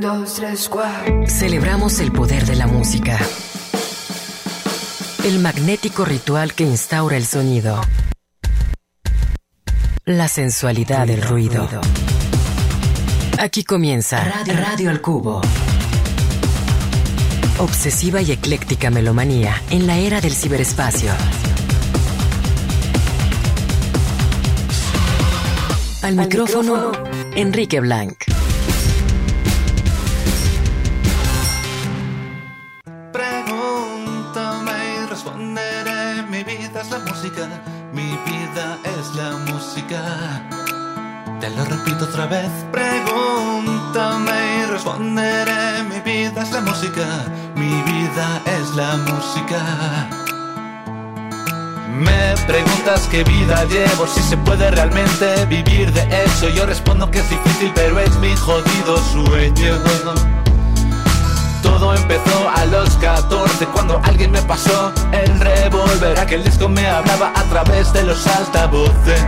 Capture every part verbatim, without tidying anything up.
dos, tres, cuatro. Celebramos el poder de la música. El magnético ritual que instaura el sonido. La sensualidad del ruido. Aquí comienza Radio, Radio al Cubo. Obsesiva y ecléctica melomanía en la era del ciberespacio. Al, Al micrófono, micrófono, Enrique Blanc. Pregúntame y responderé. Mi vida es la música. Mi vida es la música. Te lo repito otra vez. Pregúntame y responderé. Mi vida es la música. Mi vida es la música. Me preguntas qué vida llevo, si se puede realmente vivir de eso. Yo respondo que es difícil, pero es mi jodido sueño. Todo empezó a los catorce, cuando alguien me pasó el revólver. Aquel disco me hablaba a través de los altavoces.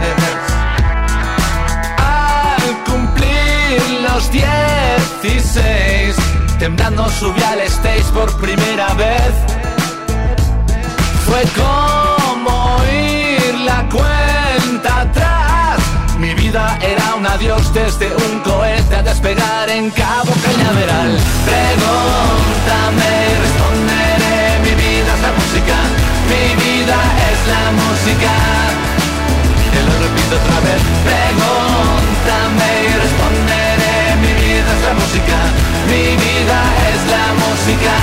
Al cumplir los dieciséis, temblando subí al stage por primera vez. Fue como oír la cuenta atrás. Mi vida era un adiós desde un cohete a despegar en Cabo Cañaveral. Pregúntame y responderé. Mi vida es la música. Mi vida es la música. Te lo repito otra vez. Pregúntame y responderé. Mi vida es la música. Mi vida es la música.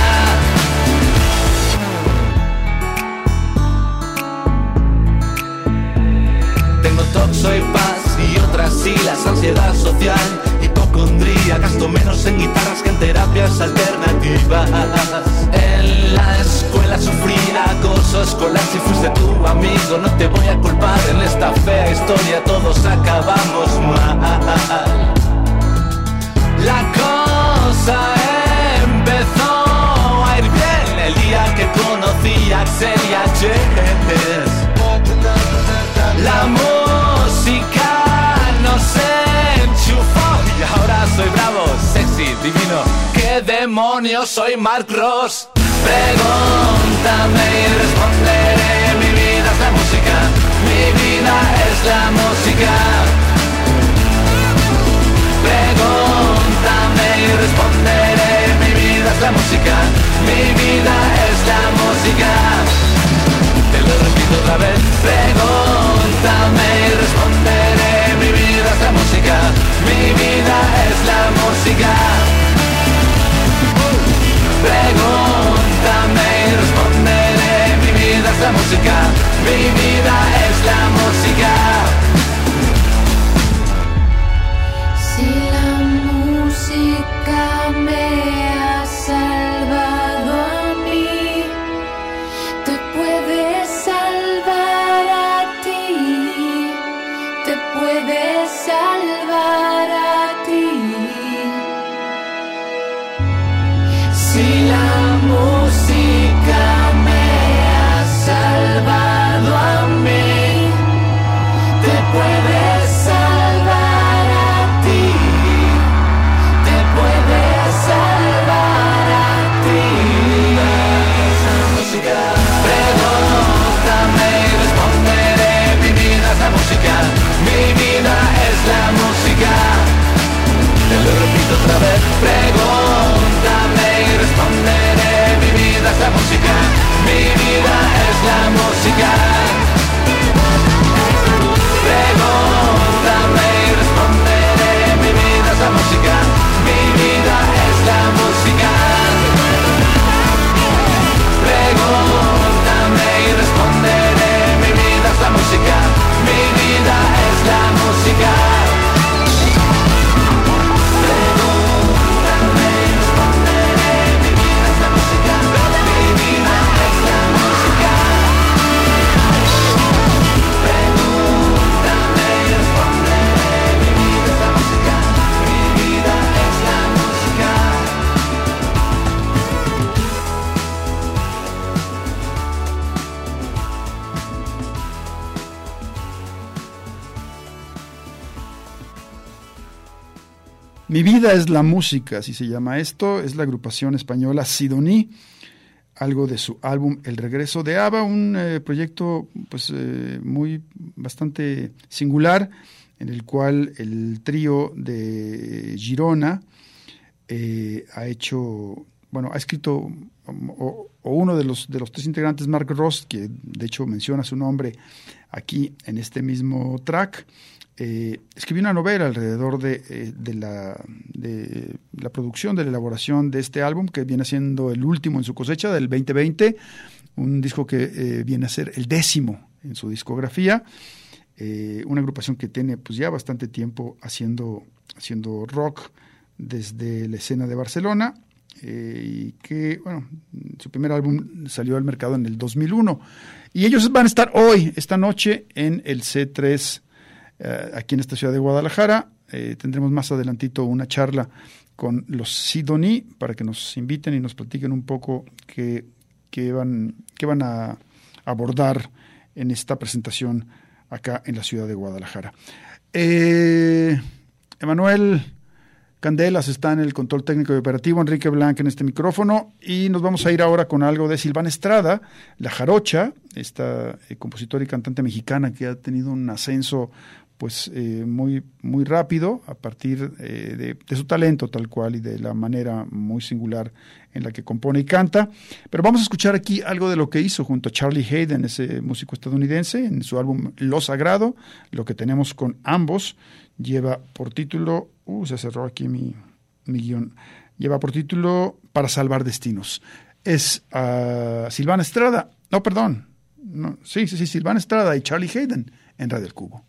Soy paz y otras siglas, ansiedad social, hipocondría. Gasto menos en guitarras que en terapias alternativas. En la escuela sufrí acoso escolar. Si fuiste tu amigo no te voy a culpar. En esta fea historia todos acabamos mal. La cosa empezó a ir bien el día que conocí a Axel y a Jess. La música nos enchufó y ahora soy bravo, sexy, divino. ¿Qué demonios soy Mark Ross? Pregúntame y responderé. Mi vida es la música. Mi vida es la música. Pregúntame y responderé. Mi vida es la música. Mi vida es la música. Te lo repito otra vez. Pregúntame y responderé. Mi vida es la música. Mi vida es la música. Pregúntame y responderé. Mi vida es la música. Mi vida es la música. Si la música me ha salvado a mí, te puede salvar a ti, te puede salvar a ti. Si la música me ha salvado a mí, te puede salvar a ti, te puede salvar a ti. Música. Pregúntame y responderé. Mi vida es la música. Mi vida es la música. Te lo repito otra vez. Pregúntame y responderé. Mi vida es la música, así se llama esto. Es la agrupación española Sidoní, algo de su álbum El Regreso de ABBA, un eh, proyecto pues eh, muy bastante singular, en el cual el trío de Girona eh, ha hecho, bueno, ha escrito, o, o uno de los, de los tres integrantes, Mark Ross, que de hecho menciona su nombre aquí en este mismo track, Eh, escribí una novela alrededor de, eh, de, la, de la producción, de la elaboración de este álbum, que viene siendo el último en su cosecha del veinte veinte, un disco que eh, viene a ser el décimo en su discografía, eh, una agrupación que tiene pues ya bastante tiempo haciendo, haciendo rock desde la escena de Barcelona, eh, y que, bueno, su primer álbum salió al mercado en el dos mil uno, y ellos van a estar hoy, esta noche, en el C tres, Uh, aquí en esta ciudad de Guadalajara. Eh, tendremos más adelantito una charla con los Sidoní para que nos inviten y nos platiquen un poco qué, qué, van, qué van a abordar en esta presentación acá en la ciudad de Guadalajara. Eh, Emanuel Candelas está en el control técnico y operativo, Enrique Blanc en este micrófono, y nos vamos a ir ahora con algo de Silvana Estrada, La Jarocha, esta eh, compositora y cantante mexicana que ha tenido un ascenso pues eh, muy, muy rápido a partir eh, de, de su talento tal cual y de la manera muy singular en la que compone y canta. Pero vamos a escuchar aquí algo de lo que hizo junto a Charlie Haden, ese músico estadounidense, en su álbum Lo Sagrado. Lo que tenemos con ambos lleva por título, uh, se cerró aquí mi, mi guión, lleva por título Para Salvar Destinos. Es uh, Silvana Estrada, no, perdón, no, sí, sí, sí, Silvana Estrada y Charlie Haden en Radio El Cubo.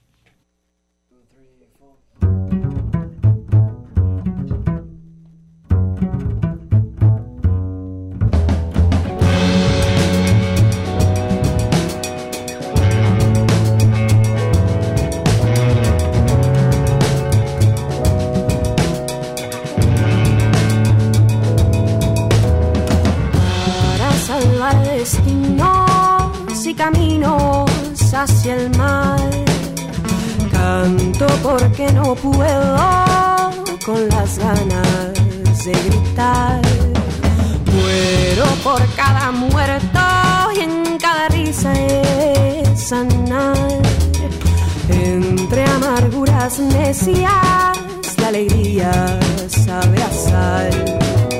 Destinos y caminos hacia el mar, canto porque no puedo con las ganas de gritar, muero por cada muerto y en cada risa es sanar, entre amarguras necias la alegría sabe a sal.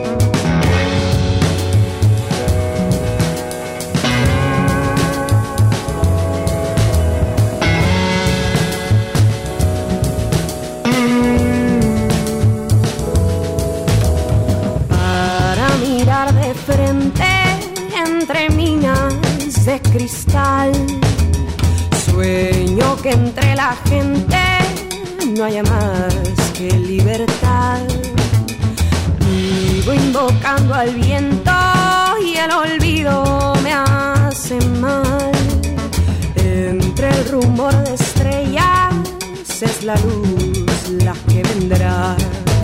Frente entre minas de cristal, sueño que entre la gente no haya más que libertad. Vivo invocando al viento y el olvido me hace mal. Entre el rumor de estrellas es la luz la que vendrá.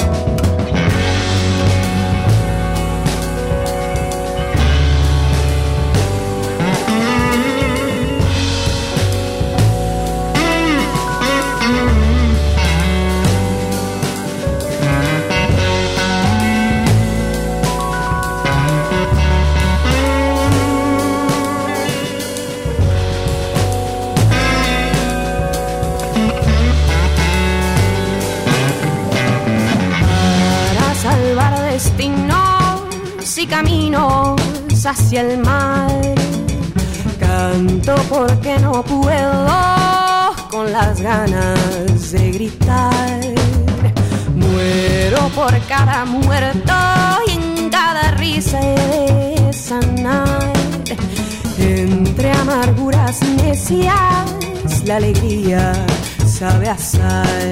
Y caminos hacia el mar, canto porque no puedo con las ganas de gritar, muero por cada muerto y en cada risa he de sanar, entre amarguras necias la alegría sabe a sal.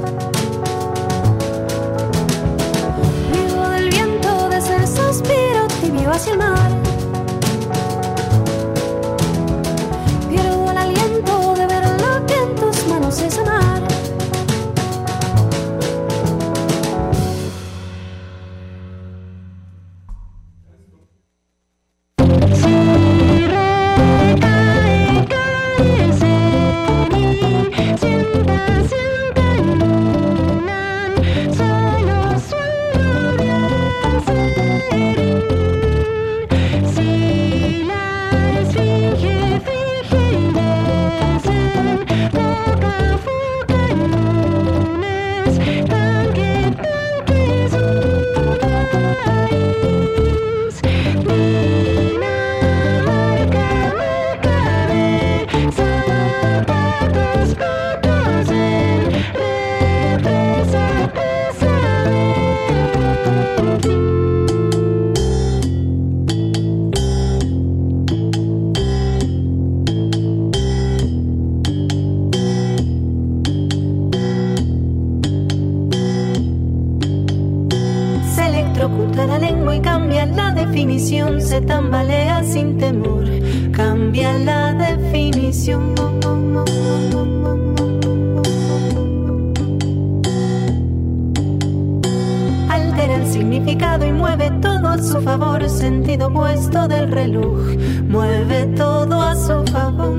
Vivo del viento de ser suspiro definición, se tambalea sin temor, cambia la definición. Altera el significado y mueve todo a su favor, sentido opuesto del reloj, mueve todo a su favor.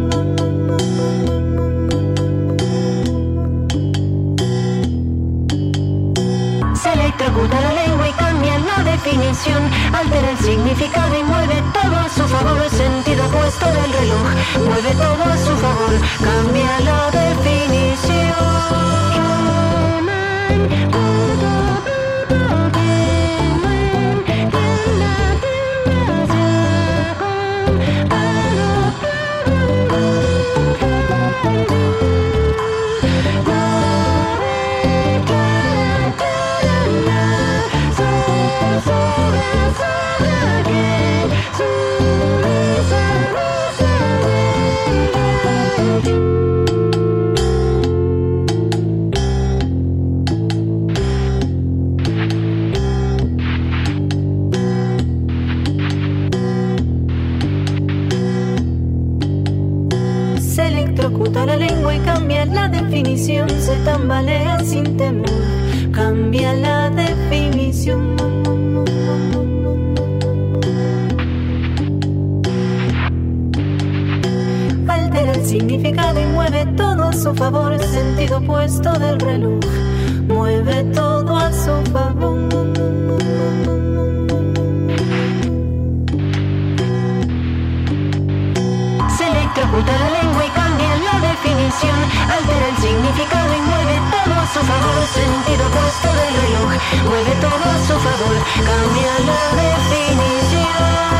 Se electrocuta la lengua y cambia la definición, altera el significado y mueve todo a su favor, sentido opuesto del reloj, mueve todo a su favor, cambia la definición. La lengua y cambia la definición, se tambalea sin temor, cambia la definición. Altera el significado y mueve todo a su favor, sentido opuesto del reloj, mueve todo a su favor. Se electrocuta la lengua y cambia la definición, altera el significado y mueve todo a su favor, sentido opuesto del reloj, mueve todo a su favor, cambia la definición.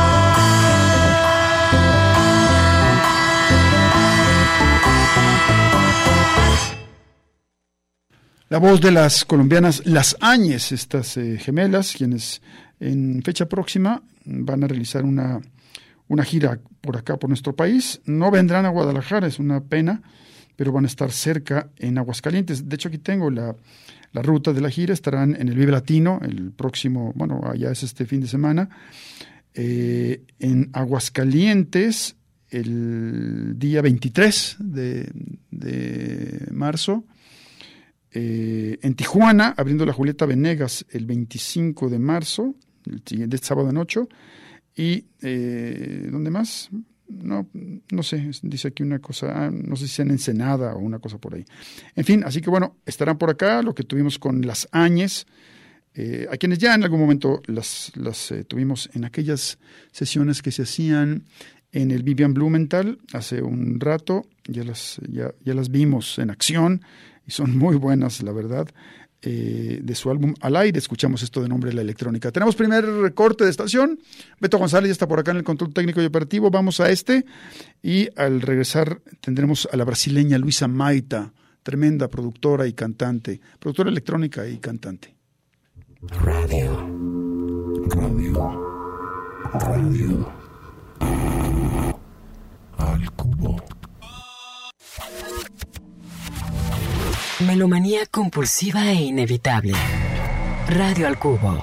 La voz de las colombianas Las Áñez, estas eh, gemelas, quienes en fecha próxima van a realizar una, una gira por acá, por nuestro país. No vendrán a Guadalajara, es una pena, pero van a estar cerca en Aguascalientes. De hecho, aquí tengo la, la ruta de la gira. Estarán en el Vive Latino el próximo, bueno, allá es este fin de semana. Eh, en Aguascalientes el día veintitrés de, de marzo. Eh, en Tijuana, abriendo la Julieta Venegas el veinticinco de marzo, el siguiente sábado en ocho. Y, eh, ¿dónde más? No, no sé, dice aquí una cosa, ah, no sé si sea en Ensenada o una cosa por ahí. En fin, así que bueno, estarán por acá, lo que tuvimos con Las Áñez, eh, a quienes ya en algún momento las, las eh, tuvimos en aquellas sesiones que se hacían en el Vivian Blumenthal hace un rato, ya las, ya, ya las vimos en acción y son muy buenas, la verdad. Eh, de su álbum Al Aire, escuchamos esto de nombre La Electrónica. Tenemos primer recorte de estación. Beto González ya está por acá en el control técnico y operativo. Vamos a este y al regresar tendremos a la brasileña Luisa Maita, tremenda productora y cantante, productora electrónica y cantante. Radio, radio, radio, al cubo. Melomanía compulsiva e inevitable. Radio al Cubo.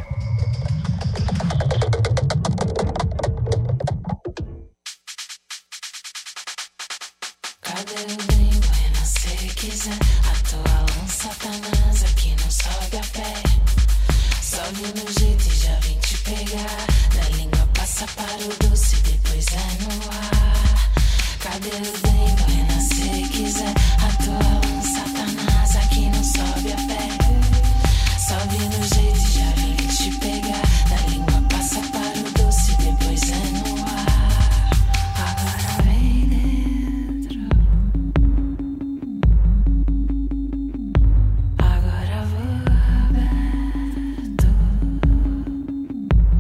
Cadê o bem, bueno, se quiser. Atual um satanás aqui não sobe a pé. Sobe no jeito e já vem te pegar. Da língua passa para o doce, depois é no ar. Cadê o bem, bueno, se quiser. Atual um satanás aqui não sobe a pé. Sobe no jeito e já vem te pegar. Da língua passa para o doce, depois é no ar. Agora vem dentro. Agora vou aberto.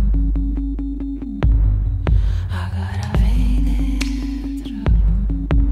Agora vem dentro.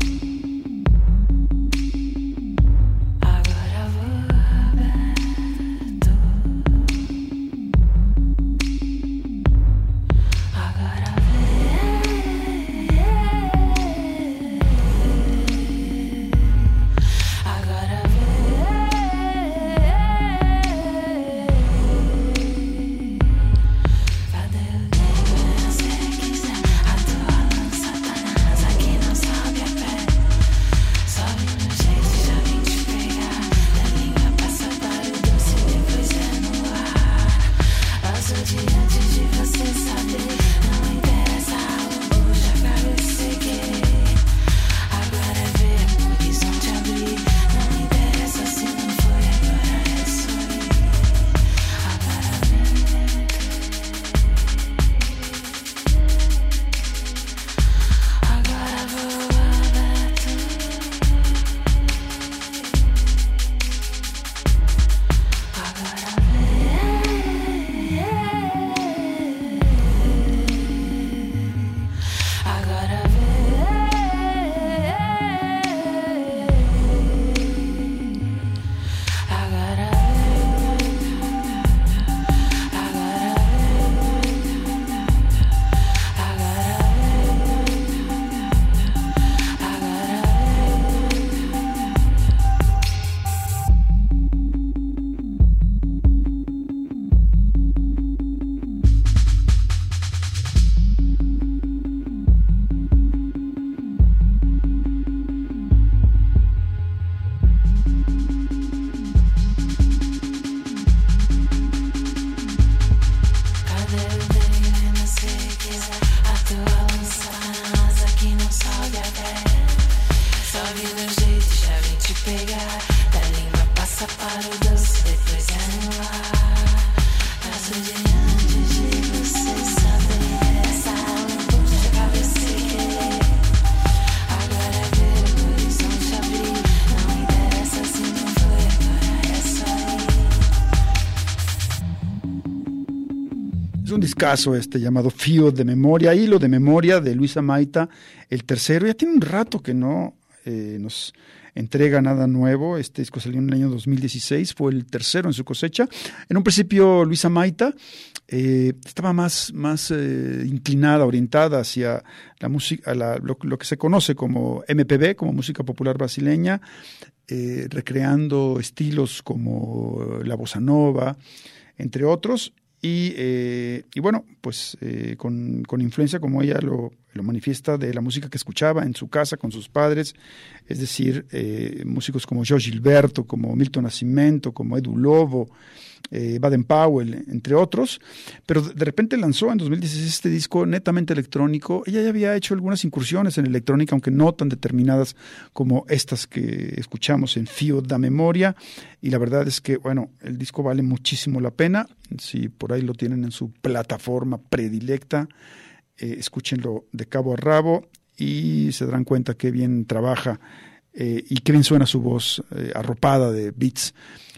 discazo este llamado Fío de Memoria, Hilo de Memoria de Luisa Maita, el tercero. Ya tiene un rato que no eh, nos entrega nada nuevo. Este disco salió en el año dos mil dieciséis, fue el tercero en su cosecha. En un principio Luisa Maita eh, estaba más, más eh, inclinada, orientada hacia la música, la, lo, lo que se conoce como M P B, como música popular brasileña, eh, recreando estilos como la bossa nova, entre otros. Y, eh, y bueno, pues eh, con, con influencia, como ella lo, lo manifiesta, de la música que escuchaba en su casa con sus padres, es decir, eh, músicos como Jorge Gilberto, como Milton Nascimento, como Edu Lobo, eh, Baden Powell, entre otros, pero de repente lanzó en dos mil dieciséis este disco netamente electrónico. Ella ya había hecho algunas incursiones en electrónica, aunque no tan determinadas como estas que escuchamos en Fío da Memoria, y la verdad es que, bueno, el disco vale muchísimo la pena. Si por ahí lo tienen en su plataforma predilecta, eh, escúchenlo de cabo a rabo y se darán cuenta qué bien trabaja eh, y qué bien suena su voz eh, arropada de beats.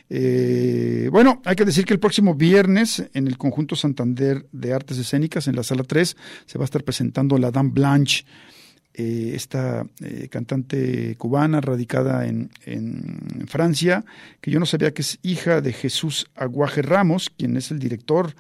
Eh, bueno, hay que decir que el próximo viernes en el Conjunto Santander de Artes Escénicas, en la Sala tres, se va a estar presentando la Dame Blanche, eh, esta eh, cantante cubana radicada en, en Francia, que yo no sabía que es hija de Jesús Aguaje Ramos, quien es el director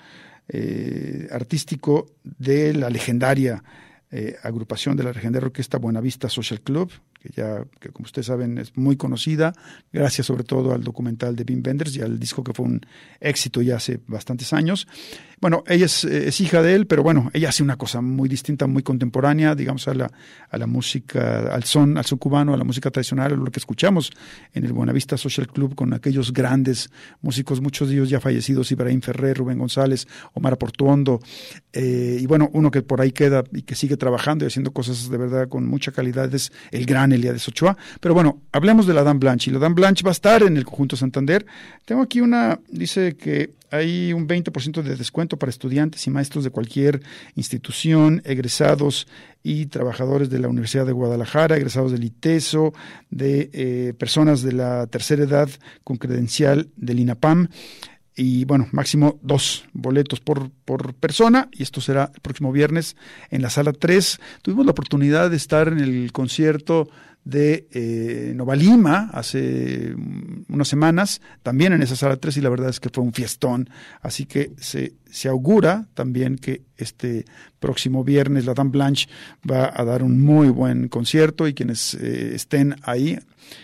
eh, artístico de la legendaria eh, agrupación de la legendaria orquesta Buenavista Social Club, que ya, que como ustedes saben, es muy conocida, gracias sobre todo al documental de Wim Wenders y al disco que fue un éxito ya hace bastantes años. Bueno, ella es, es hija de él, pero bueno, ella hace una cosa muy distinta, muy contemporánea, digamos, a la, a la música, al son, al son cubano, a la música tradicional, a lo que escuchamos en el Buenavista Social Club con aquellos grandes músicos, muchos de ellos ya fallecidos, Ibrahim Ferrer, Rubén González, Omar Portuondo, eh, y bueno, uno que por ahí queda y que sigue trabajando y haciendo cosas de verdad con mucha calidad es el gran Elías Ochoa. Pero bueno, hablemos de la Dame Blanche, y la Dame Blanche va a estar en el Conjunto Santander. Tengo aquí una, dice que hay un veinte por ciento de descuento para estudiantes y maestros de cualquier institución, egresados y trabajadores de la Universidad de Guadalajara, egresados del ITESO, de eh, personas de la tercera edad con credencial del INAPAM. Y bueno, máximo dos boletos por, por persona, y esto será el próximo viernes en la Sala tres. Tuvimos la oportunidad de estar en el concierto de eh, Nova Lima hace unas semanas, también en esa Sala tres, y la verdad es que fue un fiestón. Así que se, se augura también que este próximo viernes la Dame Blanche va a dar un muy buen concierto, y quienes eh, estén ahí,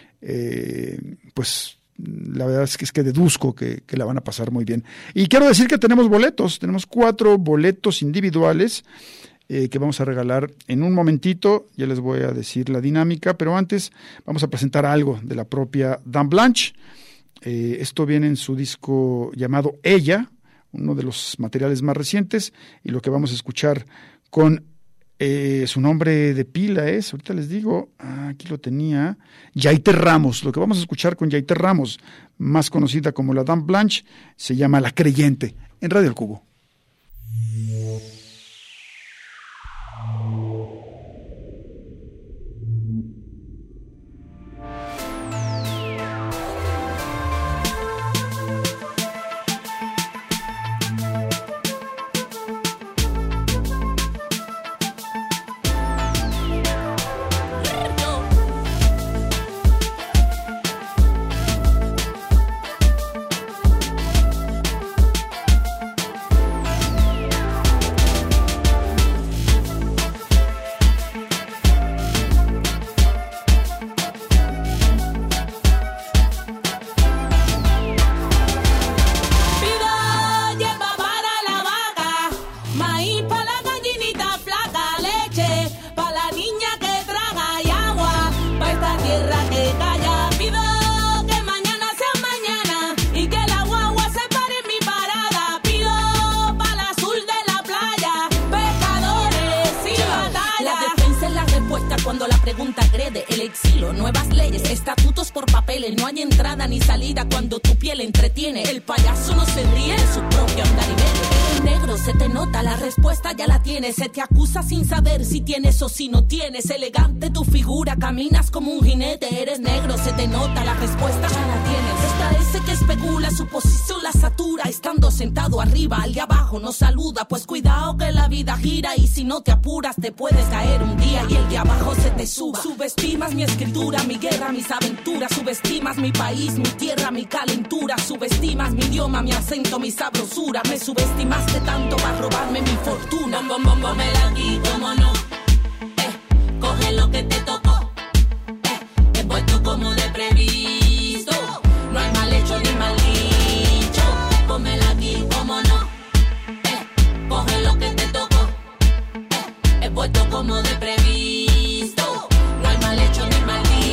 eh, pues la verdad es que es que deduzco que, que la van a pasar muy bien. Y quiero decir que tenemos boletos, tenemos cuatro boletos individuales eh, que vamos a regalar en un momentito. Ya les voy a decir la dinámica, pero antes vamos a presentar algo de la propia Dame Blanche. Eh, esto viene en su disco llamado Ella, uno de los materiales más recientes, y lo que vamos a escuchar con Eh, su nombre de pila es, ahorita les digo, ah, aquí lo tenía, Yaité Ramos. Lo que vamos a escuchar con Yaité Ramos, más conocida como la Dame Blanche, se llama La Creyente, en Radio El Cubo. Nuevas leyes, estatutos por papeles, no hay entrada ni salida cuando tu piel entretiene. El payaso no se ríe de su propio andar y medio. El negro negro, se te nota, la respuesta ya la tienes. Se te acusa sin saber si tienes o si no tienes. Elegante tu figura, caminas como un jinete. Eres negro, se te nota, la respuesta ya la tienes. Está ese que especula, su posición la satura. Estando sentado arriba, al de abajo no saluda. Pues cuidado que la vida gira y si no te apuras te puedes caer un día y el de abajo se te suba. Subestimas mi escritura, mi guerra, mis aventuras. Subestimas mi país, mi tierra, mi calentura. Subestimas mi idioma, mi acento, mi sabrosura. Me subestimaste tanto para robarme mi fortuna. Bom, bom, bom, aquí, cómo no. Eh, coge lo que te tocó. Eh, he puesto como de previsto. No hay mal hecho ni mal dicho. Pómela aquí, cómo no. Eh, coge lo que te tocó. Eh, he puesto como de previsto. No hay mal hecho ni mal dicho.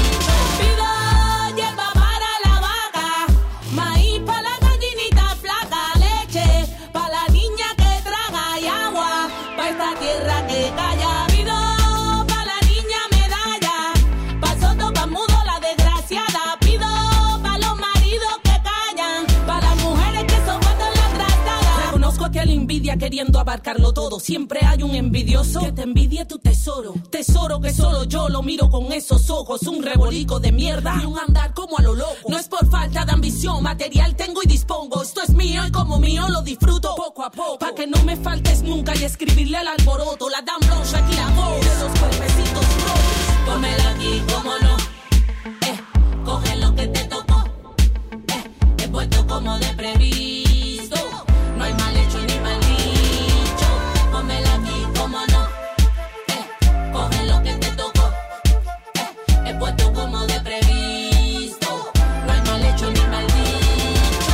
Queriendo abarcarlo todo, siempre hay un envidioso que te envidia tu tesoro. Tesoro que solo yo lo miro con esos ojos. Un rebolico de mierda y un andar como a lo loco. No es por falta de ambición, material tengo y dispongo. Esto es mío y como mío lo disfruto poco a poco. Pa' que no me faltes nunca y escribirle al alboroto. La Dan Blanche aquí la voz de los cuerpecitos rojos. Pómela aquí, cómo no. Eh, coge lo que te tocó. Eh, he puesto como de previsto. No hay mal hecho ni mal dicho. Pómela aquí, cómo no. Eh, coge lo que te tocó. Eh, he puesto como de previsto. No hay mal hecho ni mal dicho.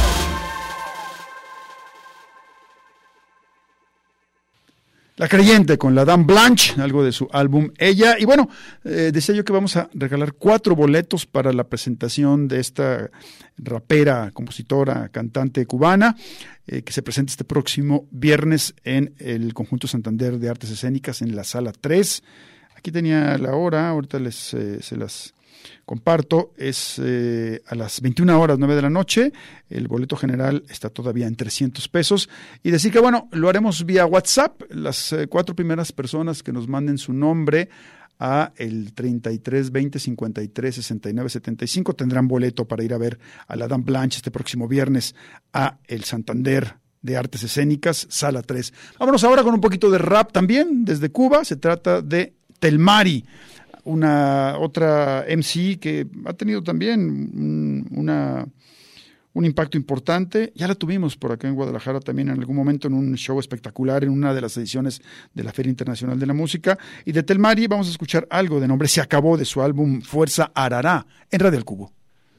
La Creyente con la Dan Blanche, algo de su álbum Ella. Y bueno, eh, decía yo que vamos a regalar cuatro boletos para la presentación de esta rapera, compositora, cantante cubana, eh, que se presenta este próximo viernes en el Conjunto Santander de Artes Escénicas en la Sala tres. Aquí tenía la hora, ahorita les eh, se las comparto, es eh, a las veintiuna horas, nueve de la noche. El boleto general está todavía en trescientos pesos. Y decir que, bueno, lo haremos vía WhatsApp. Las eh, cuatro primeras personas que nos manden su nombre a el treinta y tres veinte cincuenta y tres sesenta y nueve setenta y cinco tendrán boleto para ir a ver a la Dan Blanche este próximo viernes a el Santander de Artes Escénicas, Sala tres. Vámonos ahora con un poquito de rap también, desde Cuba. Se trata de Telmari, una otra M C que ha tenido también un, una, un impacto importante. Ya la tuvimos por acá en Guadalajara también en algún momento en un show espectacular, en una de las ediciones de la Feria Internacional de la Música. Y de Telmari vamos a escuchar algo de nombre Se Acabó, de su álbum Fuerza Arará, en Radio El Cubo.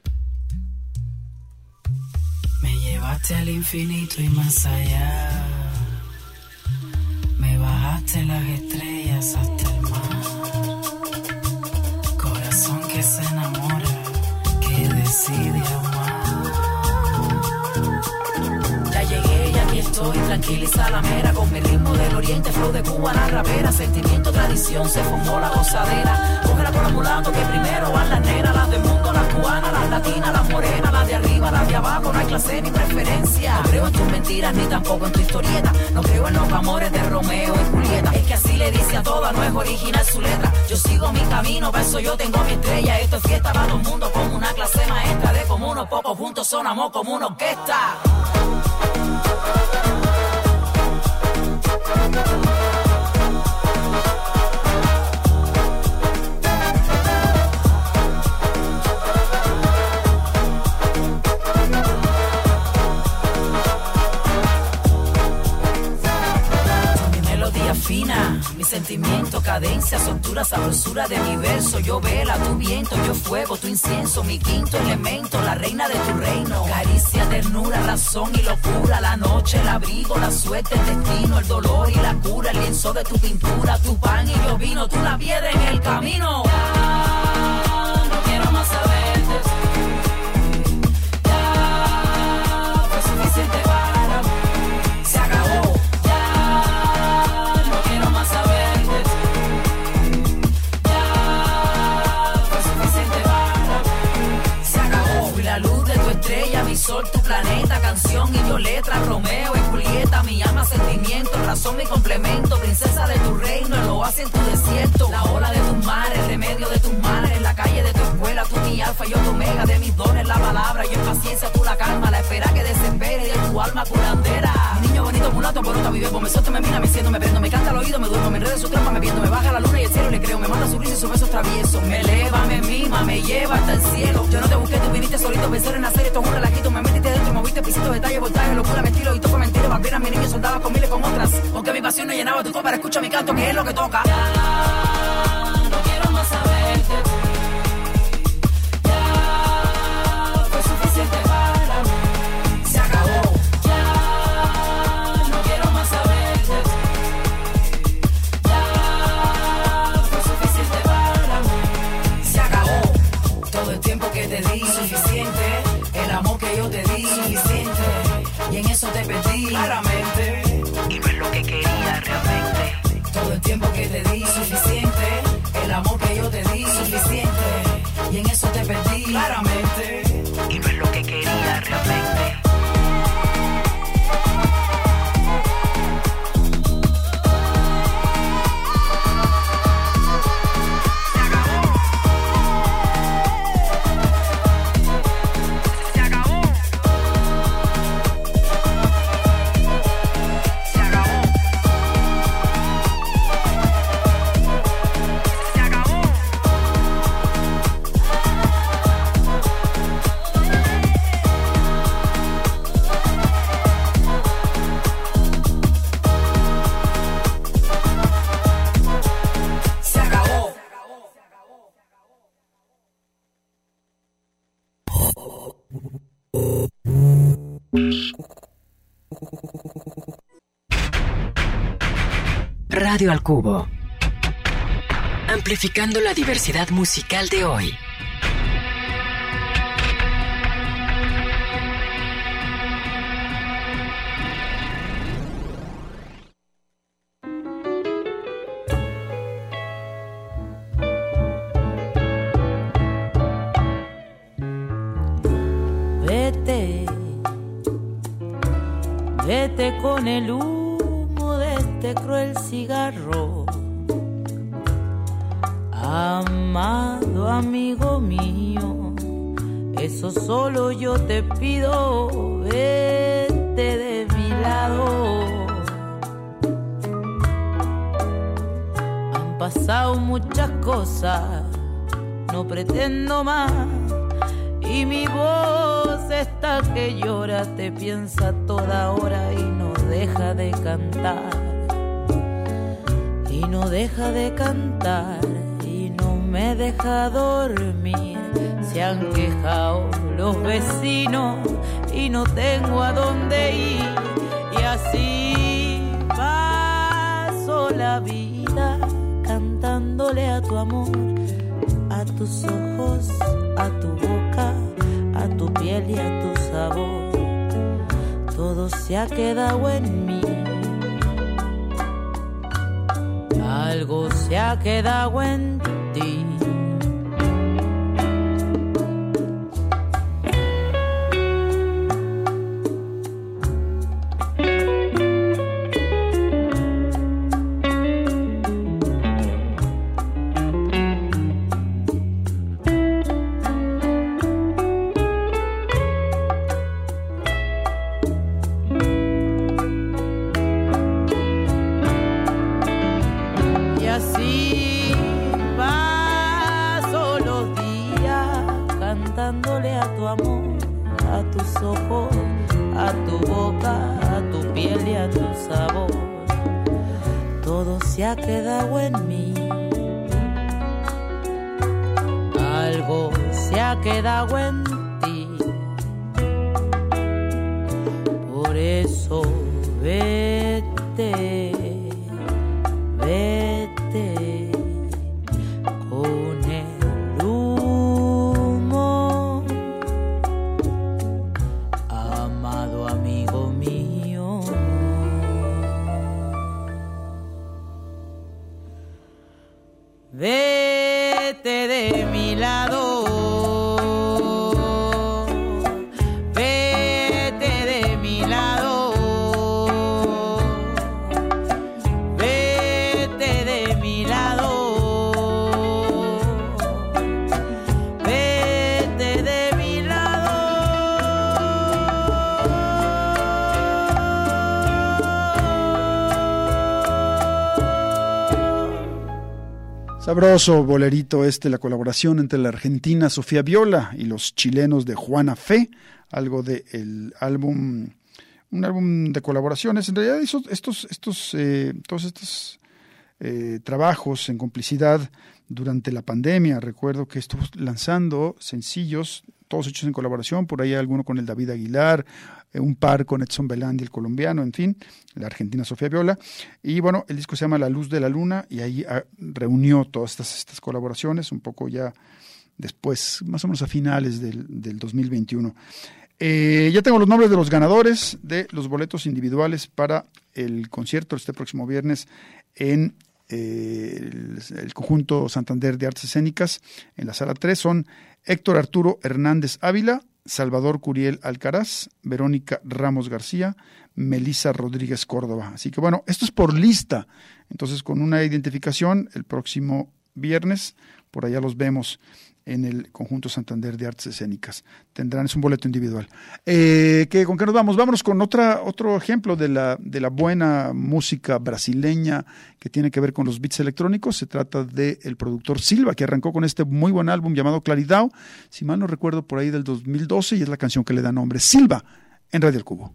Me llevaste al infinito y más allá, me bajaste las estrellas hasta el mar. Corazón que se enamora, que decide amar. Ya llegué y aquí estoy, tranquila y salamera, con mi ritmo del oriente, flow de Cuba, la rapera. Sentimiento, tradición, se formó la gozadera. Cógela por ambulando que primero van las nenas, las del mundo, las cubanas, las latinas, las morenas, las de arriba, las de abajo, no hay clase ni preferencia. No creo en tus mentiras ni tampoco en tu historieta. No creo en los amores de Romeo y Julieta. Es que así le dice a todas, no es original su letra. Yo sigo mi camino, para eso yo tengo mi estrella. Esto es fiesta para todo el mundo como una clase maestra. De como unos pocos juntos sonamos como una orquesta. Fina, mi sentimiento, cadencia, soltura, sabrosura de mi verso. Yo vela, tu viento, yo fuego, tu incienso, mi quinto elemento, la reina de tu reino. Caricia, ternura, razón y locura. La noche, el abrigo, la suerte, el destino, el dolor y la cura. El lienzo de tu pintura, tu pan y yo vino, tú la piedra en el camino. Ya, no quiero más saber de ti. Ya, fue suficiente para mí. Se acabó. Mi sol, tu planeta, canción y yo letra, Romeo y Julieta, mi alma se son mi complemento. Princesa de tu reino, el oasis en tu desierto. La ola de tus mares, remedio de tus males. En la calle de tu escuela, tú mi alfa, yo tu omega. De mis dones la palabra, yo en paciencia, tú la calma. La espera que desespere y de tu alma curandera. Mi niño bonito, mulato, porota, vive, me suelto, me mira, me siento, me prendo, me canta al oído, me duermo, me enredo su trampa, me viento, me baja la luna y el cielo le creo. Me manda su risa y sus besos traviesos. Me eleva, me mima, me lleva hasta el cielo. Yo no te busqué, tú viniste solito, pensé en hacer esto, es un relajito. Me metiste dentro y moviste pisitos, detalles, voltaje, locura, me estilo y toco mentira. Vampira, mi niño soldaba con miles con otras. Aunque mi pasión no llenaba tu copa, escucha mi canto, que es lo que toca. Ya no quiero más saber de ti. Ya fue suficiente para mí. Se acabó. Ya no quiero más saber de ti. Ya fue suficiente para mí. Se acabó. Todo el tiempo que te di, suficiente. El amor que yo te di, suficiente. Y en eso te perdí, claramente. Y no es lo que quería realmente. Todo el tiempo que te di, suficiente. El amor que yo te di, suficiente. Y en eso te perdí, claramente. Y no es lo que quería realmente. Radio al Cubo, amplificando la diversidad musical de hoy. Vete, vete con el humo de este cruel cigarro, amado amigo mío, eso solo yo te pido, vete de mi lado. Han pasado muchas cosas, no pretendo más, y mi voz está que llora, te piensa toda hora y no deja de cantar. Y no deja de cantar y no me deja dormir. Se han quejado los vecinos y no tengo a dónde ir. Y así paso la vida cantándole a tu amor, a tus ojos, a tu boca, a tu piel y a tu sabor. Todo se ha quedado en mí, algo se ha quedado en ti. Sabroso bolerito este, la colaboración entre la argentina Sofía Viola y los chilenos de Juana Fe, algo del álbum, un álbum de colaboraciones. En realidad hizo estos, estos, eh, todos estos eh, trabajos en complicidad durante la pandemia. Recuerdo que estuvo lanzando sencillos, todos hechos en colaboración, por ahí alguno con el David Aguilar, un par con Edson Belandi, el colombiano, en fin, la argentina Sofía Viola. Y bueno, el disco se llama La Luz de la Luna y ahí a, reunió todas estas, estas colaboraciones, un poco ya después, más o menos a finales del, del dos mil veintiuno. Eh, ya tengo los nombres de los ganadores de los boletos individuales para el concierto este próximo viernes en eh, el, el conjunto Santander de Artes Escénicas en la sala tres. Son Héctor Arturo Hernández Ávila, Salvador Curiel Alcaraz, Verónica Ramos García, Melissa Rodríguez Córdoba. Así que bueno, esto es por lista. Entonces, con una identificación, el próximo viernes, por allá los vemos en el conjunto Santander de Artes Escénicas. Tendrán, es un boleto individual. Eh, ¿qué, ¿Con qué nos vamos? Vámonos con otra, otro ejemplo de la, de la buena música brasileña que tiene que ver con los beats electrónicos. Se trata del productor Silva, que arrancó con este muy buen álbum llamado Claridad, si mal no recuerdo, por ahí del dos mil doce, y es la canción que le da nombre. Silva, en Radio El Cubo.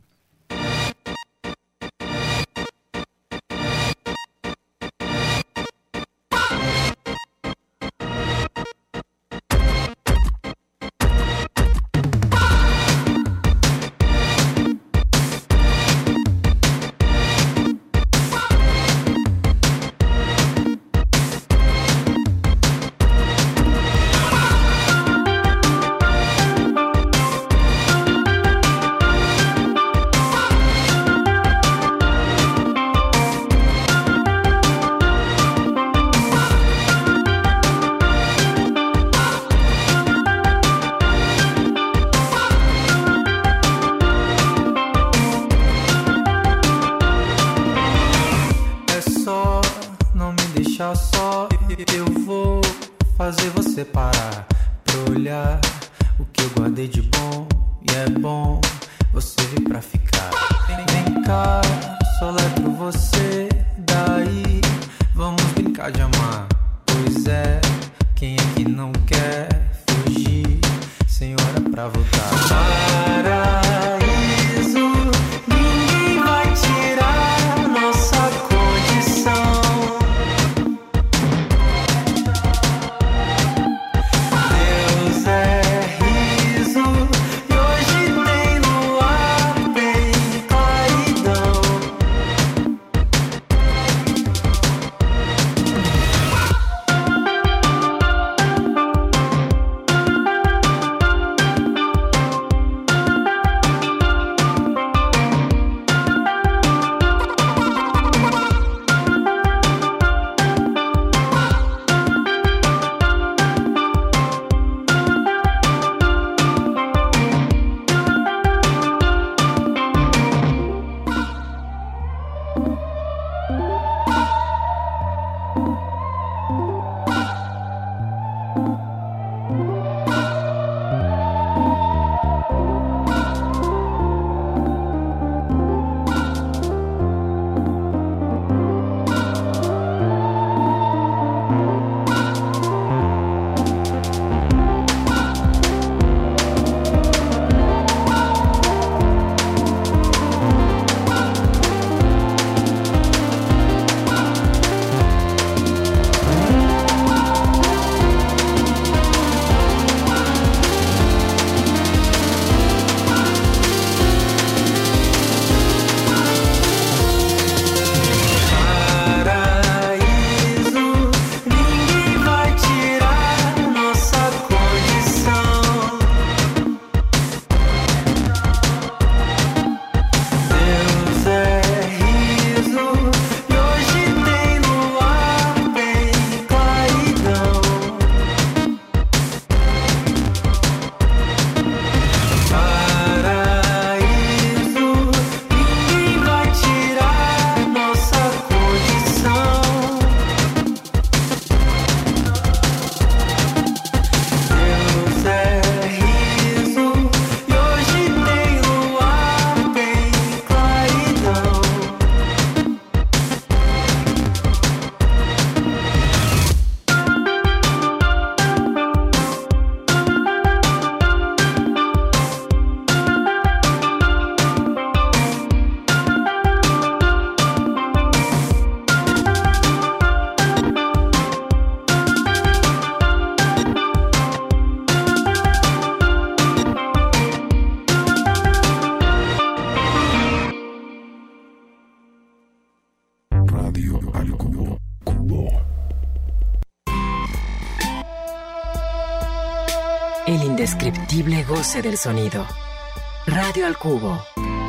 el indescriptible goce del sonido. Radio al Cubo.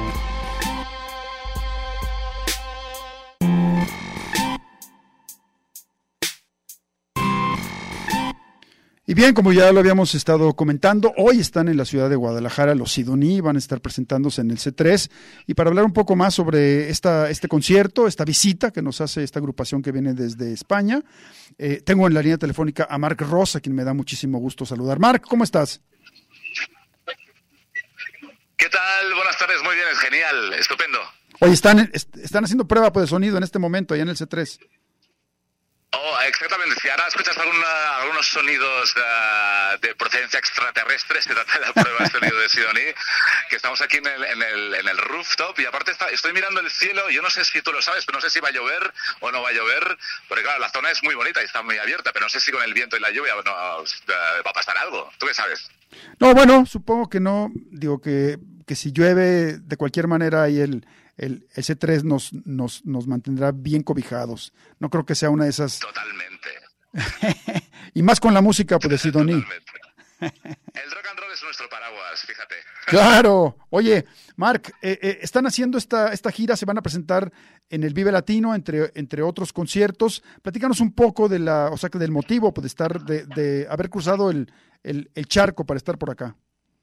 Y bien, como ya lo habíamos estado comentando, hoy están en la ciudad de Guadalajara los Sidoní, van a estar presentándose en el C tres. Y para hablar un poco más sobre esta, este concierto, esta visita que nos hace esta agrupación que viene desde España, eh, tengo en la línea telefónica a Marc Ros, a quien me da muchísimo gusto saludar. Marc, ¿cómo estás? ¿Qué tal? Buenas tardes, muy bien, es genial, estupendo. Oye, están, están haciendo prueba de sonido en este momento, allá en el C tres. Oh, exactamente. Si ahora escuchas alguna, algunos sonidos uh, de procedencia extraterrestre, se trata de la prueba de sonido de Sidoní, que estamos aquí en el, en el, en el rooftop, y aparte está, estoy mirando el cielo. Yo no sé si tú lo sabes, pero no sé si va a llover o no va a llover, porque claro, la zona es muy bonita y está muy abierta, pero no sé si con el viento y la lluvia no, uh, va a pasar algo. ¿Tú qué sabes? No, bueno, supongo que no. Digo que, que si llueve, de cualquier manera, ahí el... El, el C tres nos, nos, nos mantendrá bien cobijados. No creo que sea una de esas... Totalmente. Y más con la música, pues, de Sidoní. El rock and roll es nuestro paraguas, fíjate. Claro. Oye, Marc, eh, eh, están haciendo esta, esta gira, se van a presentar en el Vive Latino, entre, entre otros conciertos. Platícanos un poco de la, o sea, del motivo pues, de estar, de, de haber cruzado el, el, el charco para estar por acá.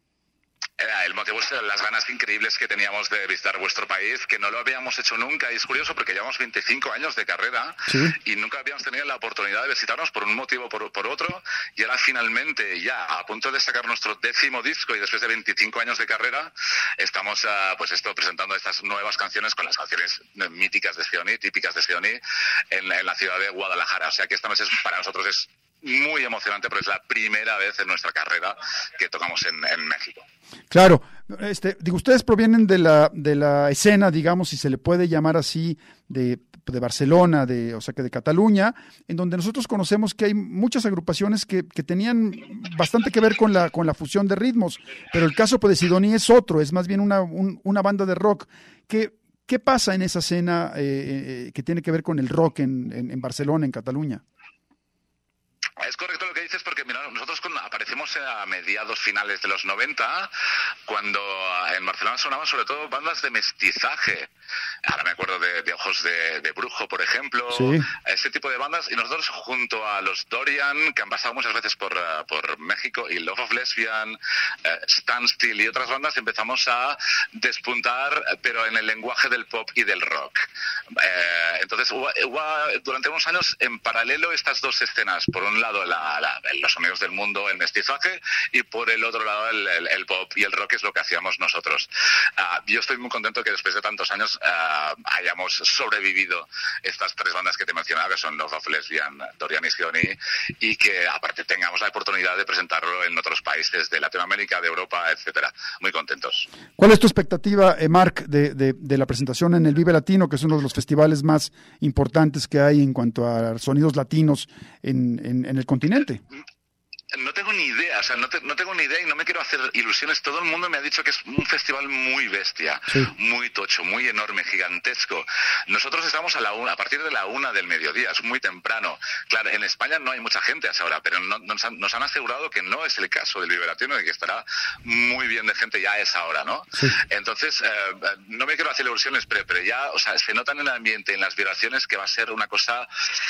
El motivo es las ganas increíbles que teníamos de visitar vuestro país, que no lo habíamos hecho nunca, y es curioso porque llevamos veinticinco años de carrera, ¿sí? Y nunca habíamos tenido la oportunidad de visitarnos por un motivo o por, por otro, y ahora finalmente ya a punto de sacar nuestro décimo disco y después de veinticinco años de carrera estamos uh, pues esto presentando estas nuevas canciones con las canciones míticas de Sidoní, típicas de Sidoní, en, en la ciudad de Guadalajara. O sea que esta vez es, para nosotros es muy emocionante porque es la primera vez en nuestra carrera que tocamos en, en México. Claro, este, digo, ustedes provienen de la de la escena, digamos, si se le puede llamar así, de, de Barcelona, de, o sea que de Cataluña, en donde nosotros conocemos que hay muchas agrupaciones que, que tenían bastante que ver con la con la fusión de ritmos, pero el caso pues, de Sidoní es otro, es más bien una, un, una banda de rock. ¿Qué, qué pasa en esa escena eh, eh, que tiene que ver con el rock en, en, en Barcelona, en Cataluña? Es correcto lo que dices porque mira, nosotros cuando aparecemos a mediados finales de los noventa, cuando en Barcelona sonaban sobre todo bandas de mestizaje. Ahora me acuerdo de, de Ojos de, de Brujo, por ejemplo, sí. Ese tipo de bandas. Y nosotros junto a los Dorian, que han pasado muchas veces por, uh, por México, y Love of Lesbian, uh, Standstill y otras bandas, empezamos a despuntar, pero en el lenguaje del pop y del rock. Uh, entonces hubo, hubo durante unos años en paralelo estas dos escenas. Por un lado la, la, los sonidos del mundo, el mestizaje, y por el otro lado el, el, el pop y el rock, es lo que hacíamos nosotros. Uh, yo estoy muy contento que después de tantos años uh, hayamos sobrevivido estas tres bandas que te mencionaba, que son Love of Lesbian, Dorian y Sidoní, y que aparte tengamos la oportunidad de presentarlo en otros países de Latinoamérica, de Europa, etcétera. Muy contentos. ¿Cuál es tu expectativa, eh, Marc, de, de, de la presentación en el Vive Latino, que es uno de los festivales más importantes que hay en cuanto a sonidos latinos en, en, en el continente? No tengo ni idea, o sea, no, te, no tengo ni idea y no me quiero hacer ilusiones. Todo el mundo me ha dicho que es un festival muy bestia, sí. Muy tocho, muy enorme, gigantesco. Nosotros estamos a la una, a partir de la una del mediodía, es muy temprano. Claro, en España no hay mucha gente a esa hora, pero no, nos, han, nos han asegurado que no es el caso del Vive Latino y que estará muy bien de gente ya a esa hora, ¿no? Sí. Entonces, eh, no me quiero hacer ilusiones, pero, pero ya, o sea, se notan en el ambiente, en las vibraciones, que va a ser una cosa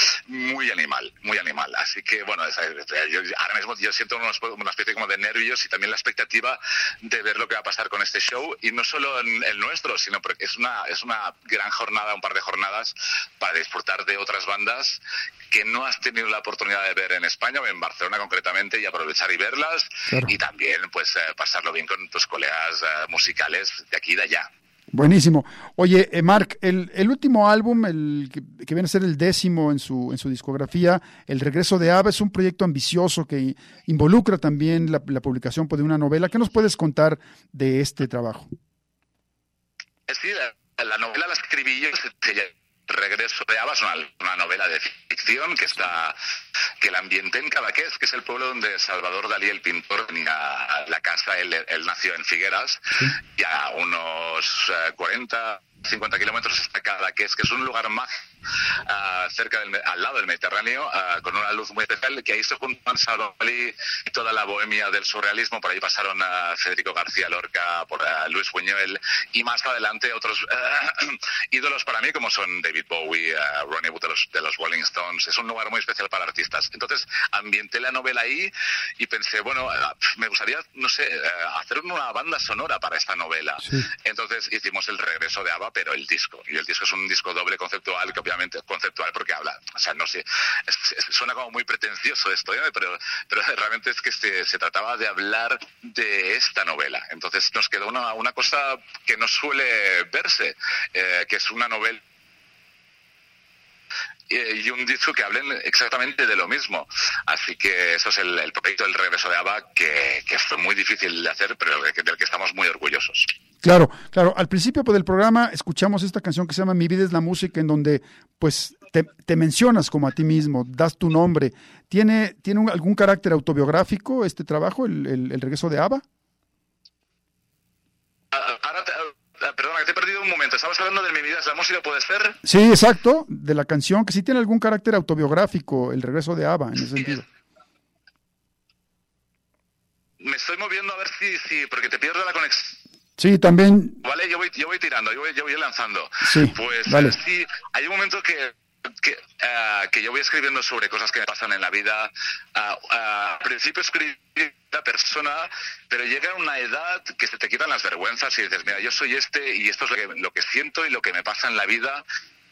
muy animal, muy animal. Así que, bueno, yo ahora mismo yo siento unos, una especie como de nervios y también la expectativa de ver lo que va a pasar con este show, y no solo en el nuestro, sino porque es una, es una gran jornada, un par de jornadas para disfrutar de otras bandas que no has tenido la oportunidad de ver en España o en Barcelona concretamente, y aprovechar y verlas, claro. Y también pues eh, pasarlo bien con tus colegas eh, musicales de aquí y de allá. Buenísimo. Oye, eh, Marc, el, el último álbum, el que, que viene a ser el décimo en su en su discografía, El Regreso de ABBA, es un proyecto ambicioso que involucra también la, la publicación de una novela. ¿Qué nos puedes contar de este trabajo? Sí, la, la novela la escribí yo, se, se Regreso de ABBA, es una, una novela de ficción que está que la ambienté en Cadaqués, que es el pueblo donde Salvador Dalí, el pintor, tenía la casa. Él, él nació en Figueras, sí. Y a unos uh, cuarenta, cincuenta kilómetros está Cadaqués, que es un lugar mágico uh, cerca del, al lado del Mediterráneo, uh, con una luz muy especial, que ahí se juntan Salvador Dalí y toda la bohemia del surrealismo. Por ahí pasaron a uh, Federico García Lorca, por uh, Luis Buñuel, y más adelante otros uh, ídolos para mí, como son David Bowie, uh, Ronnie Wood de los, de los Rolling Stones. Es un lugar muy especial para artistas. Entonces ambienté la novela ahí y pensé, bueno, uh, me gustaría, no sé, uh, hacer una banda sonora para esta novela. Sí. Entonces hicimos El regreso de ABBA, pero el disco. Y el disco es un disco doble conceptual, que obviamente es conceptual porque habla, o sea, no sé, es, es, suena como muy pretencioso esto, ¿eh? pero, pero realmente es que se, se trataba de hablar de esta novela. Entonces nos quedó una, una cosa que no suele verse, eh, que es una novela y un disco que hablen exactamente de lo mismo. Así que eso es el, el proyecto del regreso de ABBA, que, que fue muy difícil de hacer, pero del que, del que estamos muy orgullosos. Claro, claro. Al principio del programa escuchamos esta canción que se llama Mi vida es la música, en donde pues te, te mencionas como a ti mismo, das tu nombre. ¿Tiene, tiene un, algún carácter autobiográfico este trabajo, el, el, el regreso de ABBA? Ahora te, perdona, que te he perdido un momento. ¿Estabas hablando de Mi vida es la música, puede ser? Sí, exacto, de la canción, que sí tiene algún carácter autobiográfico, el regreso de ABBA, en ese sentido. Me estoy moviendo a ver si, si porque te pierdo la conexión. Sí, también. Vale, yo voy, yo voy tirando, yo voy, yo voy lanzando. Sí, pues vale. Sí, hay un momento que que, uh, que yo voy escribiendo sobre cosas que me pasan en la vida. Uh, uh, al principio escribí la persona, pero llega una edad que se te quitan las vergüenzas y dices, mira, yo soy este y esto es lo que, lo que siento y lo que me pasa en la vida.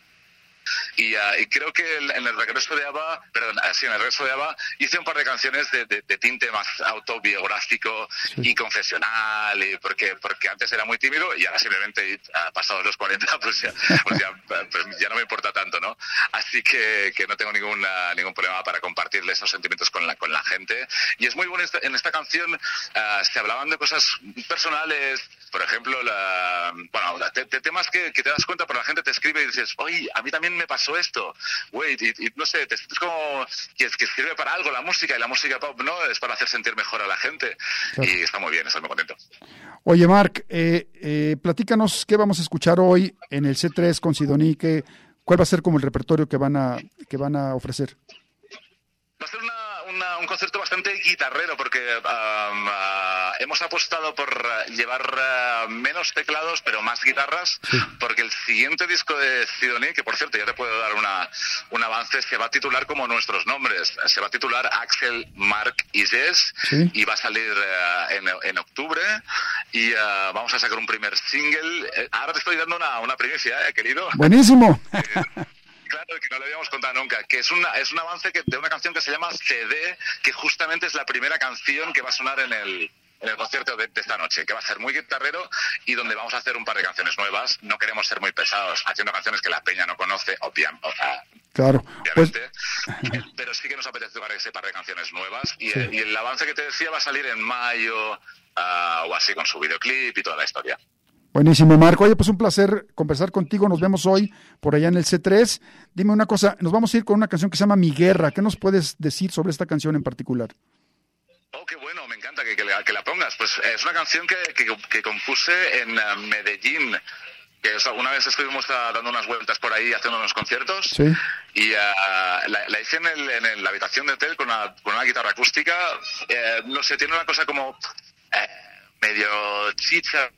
Y, uh, y creo que el, en el regreso de ABBA, perdón, sí, en el regreso de ABBA hice un par de canciones de, de, de tinte más autobiográfico sí. y confesional, y porque porque antes era muy tímido y ahora simplemente uh, pasados los cuarenta pues ya, pues ya, pues ya no me importa tanto, ¿no? Así que, que no tengo ningún, uh, ningún problema para compartirle esos sentimientos con la, con la gente. Y es muy bueno, esta, en esta canción uh, se hablaban de cosas personales, por ejemplo, la, bueno, de, de temas que, que te das cuenta, pero la gente te escribe y dices, oye, a mí también me pasó esto, wait, y, y no sé, te, es como que, que sirve para algo la música, y la música pop, ¿no? Es para hacer sentir mejor a la gente, claro. Y está muy bien, estoy muy contento. Oye, Marc, eh, eh, platícanos qué vamos a escuchar hoy en el C tres con Sidoní, que, cuál va a ser como el repertorio que van a, que van a ofrecer. Va a ser una Una, un concierto bastante guitarrero, porque um, uh, hemos apostado por uh, llevar uh, menos teclados pero más guitarras, sí. Porque el siguiente disco de Sidoní, que por cierto ya te puedo dar una, un avance, se va a titular como nuestros nombres, se va a titular Axel, Marc y Jess, sí. Y va a salir uh, en, en octubre y uh, vamos a sacar un primer single. Ahora te estoy dando una, una primicia, ¿eh, querido? Buenísimo. Claro, que no lo habíamos contado nunca, que es una es un avance que, de una canción que se llama C D, que justamente es la primera canción que va a sonar en el, en el concierto de, de esta noche, que va a ser muy guitarrero y donde vamos a hacer un par de canciones nuevas. No queremos ser muy pesados haciendo canciones que la peña no conoce, obviamente. O sea, claro, obviamente, pues... pero sí que nos apetece tocar ese par de canciones nuevas y, sí. y el avance que te decía va a salir en mayo uh, o así, con su videoclip y toda la historia. Buenísimo, Marco. Oye, pues un placer conversar contigo. Nos vemos hoy por allá en el C tres. Dime una cosa, nos vamos a ir con una canción que se llama Mi Guerra. ¿Qué nos puedes decir sobre esta canción en particular? Oh, qué bueno, me encanta que, que, la, que la pongas. Pues es una canción que, que, que compuse en uh, Medellín, que o sea, una vez estuvimos uh, dando unas vueltas por ahí haciendo unos conciertos. Sí. Y uh, la, la hice en, el, en el, la habitación de hotel con una, con una guitarra acústica. Eh, no sé, tiene una cosa como eh, medio chicha,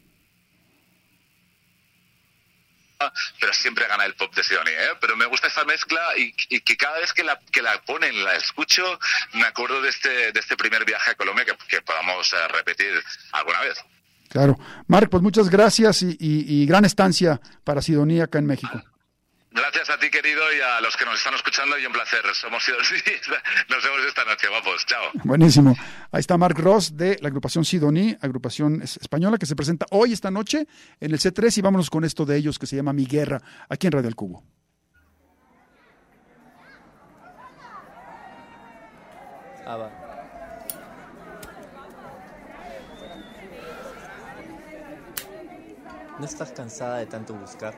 pero siempre gana el pop de Sidoní, ¿eh? Pero me gusta esta mezcla y, y que cada vez que la que la ponen, la escucho, me acuerdo de este de este primer viaje a Colombia que, que podamos uh, repetir alguna vez. Claro. Marc, pues muchas gracias y, y, y gran estancia para Sidoní acá en México. Gracias a ti, querido, y a los que nos están escuchando, y un placer. Somos Sidoní. Nos vemos esta noche, guapos. Chao. Buenísimo. Ahí está Marc Ros de la agrupación Sidoní, agrupación española que se presenta hoy, esta noche, en el C tres, y vámonos con esto de ellos que se llama Mi Guerra, aquí en Radio El Cubo. Ah, va. ¿No estás cansada de tanto buscar?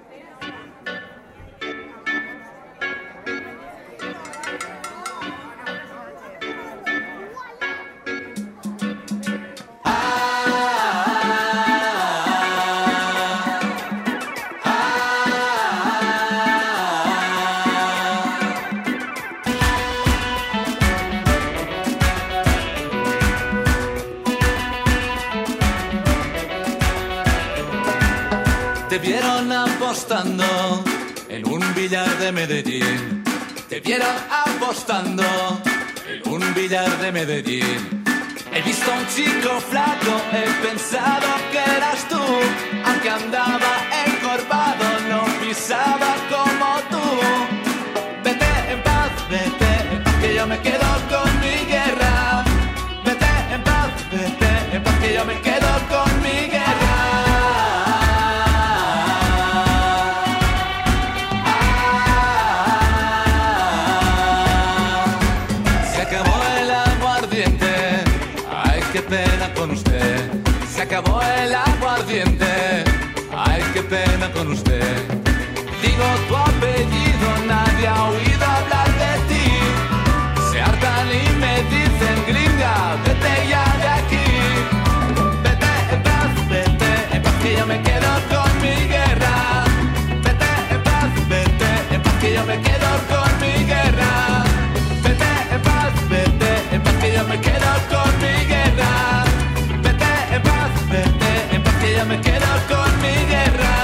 te vieron apostando en un billar de Medellín. Te vieron apostando en un billar de Medellín. He visto a un chico flaco, he pensado que eras tú. Aunque andaba encorvado, no pisaba como tú. Vete en paz, vete en paz, que yo me quedo con mi guerra. Vete en paz, vete en paz, que yo me quedo con mi guerra. Se acabó el aguardiente, ay qué pena con usted. Se acabó el aguardiente, ay qué pena con usted. Digo tu apellido, nadie ha oído hablar de ti. Se hartan y me dicen gringa, vete ya de aquí. Vete en paz, vete en paz, que yo me quedo con mi guerra. Vete en paz, vete en paz, que yo me quedo con mi guerra. Vete en paz, vete en paz, que yo me quedo con mi guerra. Vete en paz, vete en paz, que yo me quedo con mi guerra.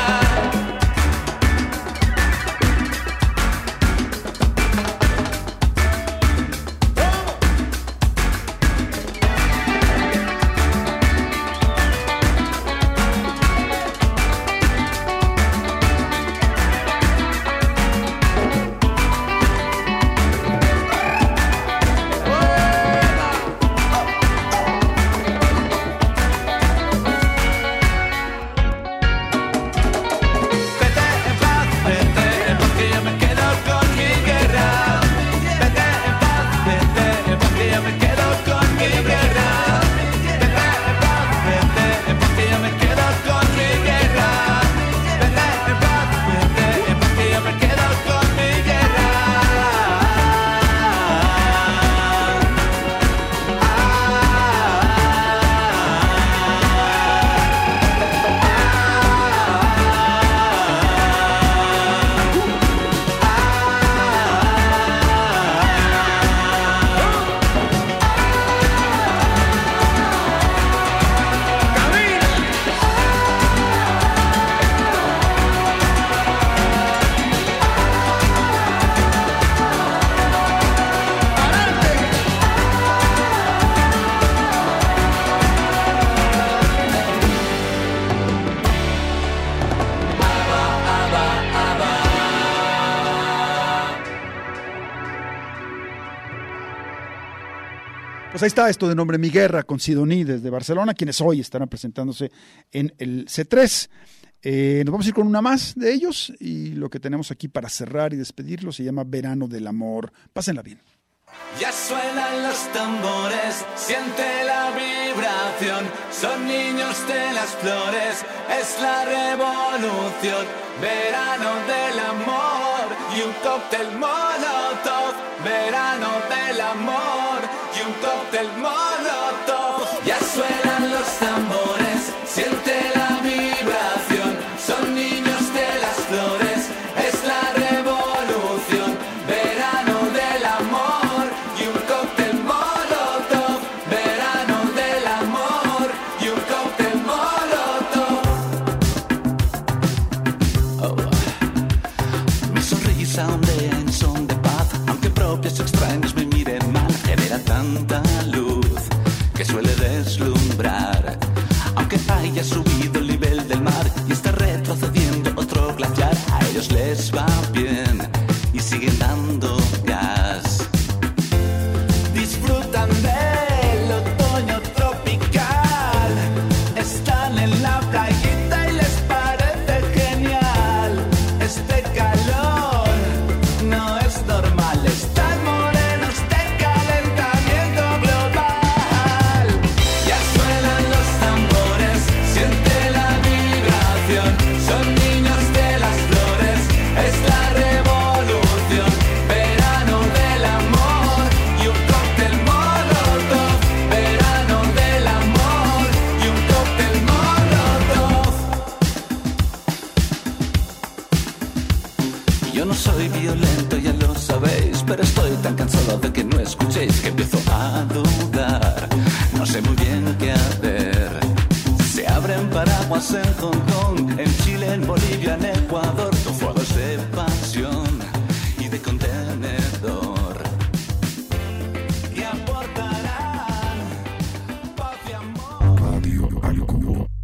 Pues ahí está esto de nombre Mi Guerra con Sidoní desde Barcelona, quienes hoy estarán presentándose en el C tres. Eh, nos vamos a ir con una más de ellos y lo que tenemos aquí para cerrar y despedirlo se llama Verano del Amor. Pásenla bien. Ya suenan los tambores, siente la vibración, son niños de las flores, es la revolución. Verano del amor y un cóctel molotov. Verano del amor y un cóctel molotov. Ya suenan los tambores, siente la vibración, son niños de las flores, es la revolución. Verano del amor y un cóctel molotov. Verano del amor y un cóctel molotov. Oh. Mi sonrisa ondea en son de paz, aunque propios extraños me miren mal, genera tanta luz que suele deslumbrar. Aunque haya subido el nivel del mar y está retrocediendo otro glaciar, a ellos les va bien y siguen dando gas. Disfrutan del otoño tropical, están en la playita y les parece genial. Este calor no es normal, están morenos de calentamiento global. Ya suenan los tambores, siente la vibración, son niños de las flores, es la revolución. Verano del amor y un cóctel molotov. Verano del amor y un cóctel molotov. Yo no soy violento, ya lo sabéis, pero estoy tan cansado de que no escuchéis que empiezo a dudar. No sé muy bien qué hacer. Se abren paraguas Bahamas, en Hong Kong, en Chile, en Bolivia, en Ecuador, con fuegos de pasión y de contenedor. Y aportarán paz y amor. Radio Al Cubo.